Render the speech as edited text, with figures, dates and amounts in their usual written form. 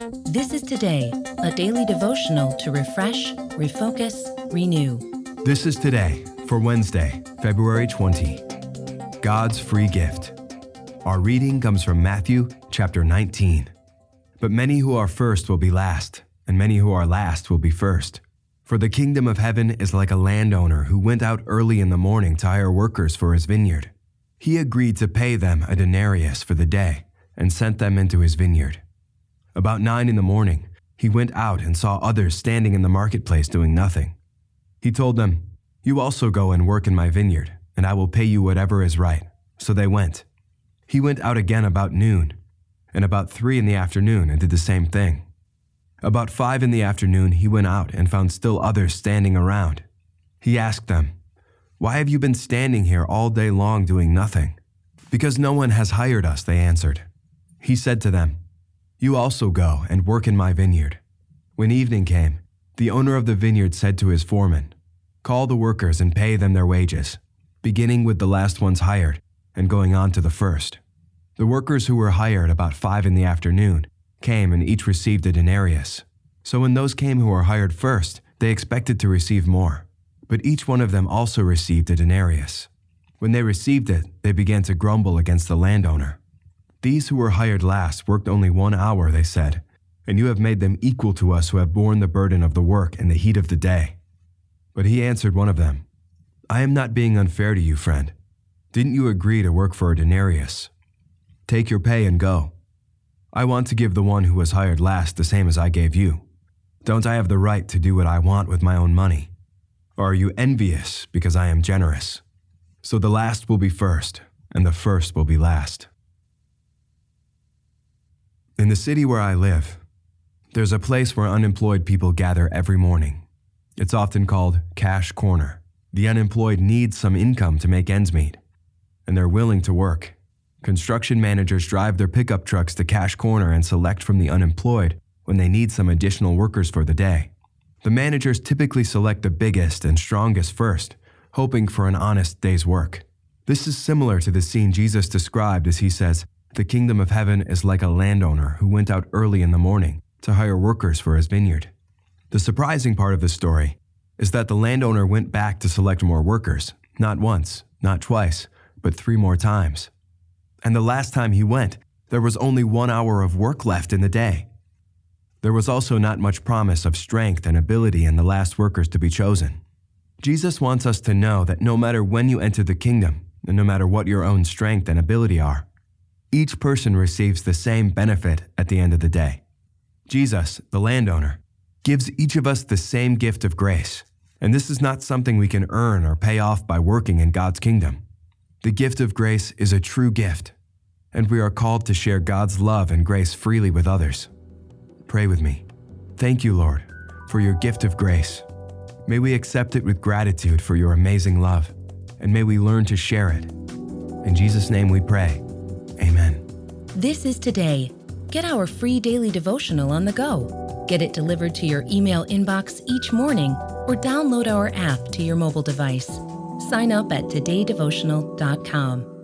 This is Today, a daily devotional to refresh, refocus, renew. This is Today for Wednesday, February 20. God's free gift. Our reading comes from Matthew chapter 19. But many who are first will be last, and many who are last will be first. For the kingdom of heaven is like a landowner who went out early in the morning to hire workers for his vineyard. He agreed to pay them a denarius for the day and sent them into his vineyard. About 9 a.m, he went out and saw others standing in the marketplace doing nothing. He told them, "You also go and work in my vineyard, and I will pay you whatever is right." So they went. He went out again about noon, and about 3 p.m. and did the same thing. About 5 p.m. he went out and found still others standing around. He asked them, "Why have you been standing here all day long doing nothing?" "Because no one has hired us," they answered. He said to them, "You also go and work in my vineyard." When evening came, the owner of the vineyard said to his foreman, "Call the workers and pay them their wages, beginning with the last ones hired and going on to the first." The workers who were hired about 5 p.m. came and each received a denarius. So when those came who were hired first, they expected to receive more. But each one of them also received a denarius. When they received it, they began to grumble against the landowner. "These who were hired last worked only 1 hour," they said, "and you have made them equal to us who have borne the burden of the work in the heat of the day." But he answered one of them, "I am not being unfair to you, friend. Didn't you agree to work for a denarius? Take your pay and go. I want to give the one who was hired last the same as I gave you. Don't I have the right to do what I want with my own money? Or are you envious because I am generous?" So the last will be first, and the first will be last. In the city where I live, there's a place where unemployed people gather every morning. It's often called Cash Corner. The unemployed need some income to make ends meet, and they're willing to work. Construction managers drive their pickup trucks to Cash Corner and select from the unemployed when they need some additional workers for the day. The managers typically select the biggest and strongest first, hoping for an honest day's work. This is similar to the scene Jesus described as he says, "The kingdom of heaven is like a landowner who went out early in the morning to hire workers for his vineyard." The surprising part of the story is that the landowner went back to select more workers, not once, not twice, but 3 more times. And the last time he went, there was only 1 hour of work left in the day. There was also not much promise of strength and ability in the last workers to be chosen. Jesus wants us to know that no matter when you enter the kingdom, and no matter what your own strength and ability are, each person receives the same benefit at the end of the day. Jesus, the landowner, gives each of us the same gift of grace, and this is not something we can earn or pay off by working in God's kingdom. The gift of grace is a true gift, and we are called to share God's love and grace freely with others. Pray with me. Thank you, Lord, for your gift of grace. May we accept it with gratitude for your amazing love, and may we learn to share it. In Jesus' name we pray. Amen. This is Today. Get our free daily devotional on the go. Get it delivered to your email inbox each morning or download our app to your mobile device. Sign up at todaydevotional.com.